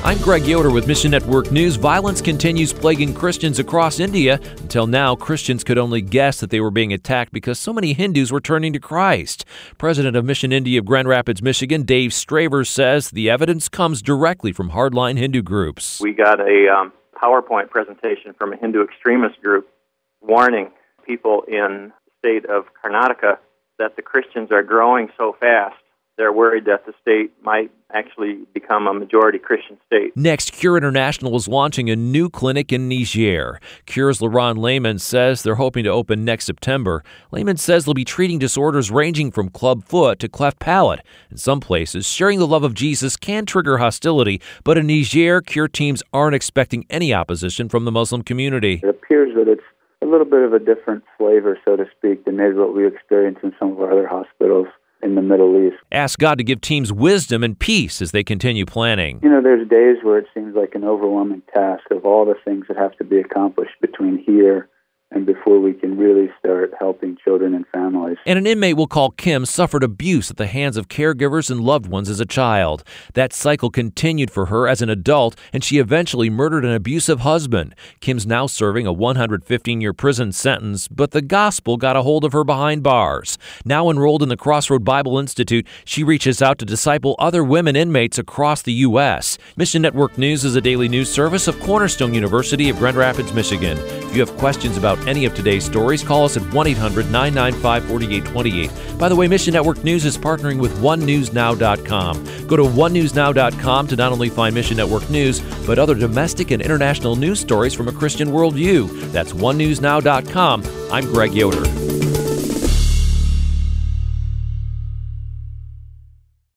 I'm Greg Yoder with Mission Network News. Violence continues plaguing Christians across India. Until now, Christians could only guess that they were being attacked because so many Hindus were turning to Christ. President of Mission India of Grand Rapids, Michigan, Dave Straver, says the evidence comes directly from hardline Hindu groups. We got a PowerPoint presentation from a Hindu extremist group warning people in the state of Karnataka that the Christians are growing so fast. They're worried that the state might actually become a majority Christian state. Next, Cure International is launching a new clinic in Niger. Cure's Laurent Lehman says they're hoping to open next September. Lehman says they'll be treating disorders ranging from club foot to cleft palate. In some places, sharing the love of Jesus can trigger hostility, but in Niger, Cure teams aren't expecting any opposition from the Muslim community. It appears that it's a little bit of a different flavor, so to speak, than maybe what we experience in some of our other hospitals in the Middle East. Ask God to give teams wisdom and peace as they continue planning. You know, there's days where it seems like an overwhelming task of all the things that have to be accomplished between here and before we can really start helping children and families. And an inmate we'll call Kim suffered abuse at the hands of caregivers and loved ones as a child. That cycle continued for her as an adult, and she eventually murdered an abusive husband. Kim's now serving a 115-year prison sentence, but the gospel got a hold of her behind bars. Now enrolled in the Crossroad Bible Institute, she reaches out to disciple other women inmates across the U.S. Mission Network News is a daily news service of Cornerstone University of Grand Rapids, Michigan. If you have questions about any of today's stories, call us at 1-800-995-4828. By the way, Mission Network News is partnering with OneNewsNow.com. Go to OneNewsNow.com to not only find Mission Network News, but other domestic and international news stories from a Christian worldview. That's OneNewsNow.com. I'm Greg Yoder.